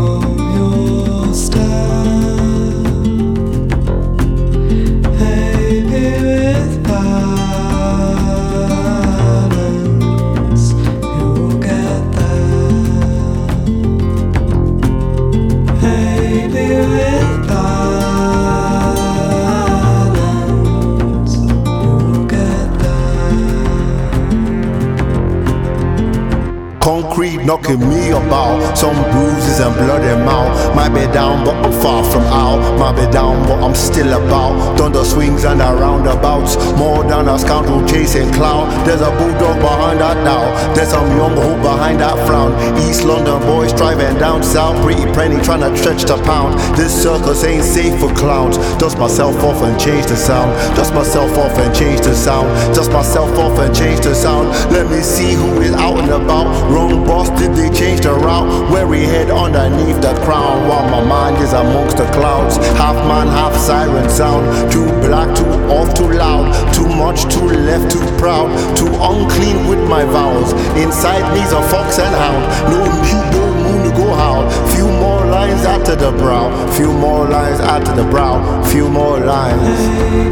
from your style. Maybe with balance you'll get there. Maybe with balance you'll get there. Concrete knocking me about, some bruises and blood in mouth. Might be down but I'm far from out. Might be down but I'm still about. Thunder swings and the roundabouts, more than a scoundrel chasing clout. There's a bulldog behind that now, there's some young hope behind that frown. East London boys driving down south, pretty penny trying to stretch the pound. This circus ain't safe for clowns. Dust myself off and change the sound. Dust myself off and change the sound. Dust myself off and change the sound. Let me see who is out and about. Wrong boss, did they change the route? Weary head underneath the crown, while my mind is amongst the clouds. Half man, half siren sound. Too black, too off, too loud. Too much, too left, too proud. Too unclean with my vowels. Inside me's a fox and hound. No new moon to go howl. Few more lines after the brow. Few more lines after the brow. Few more lines.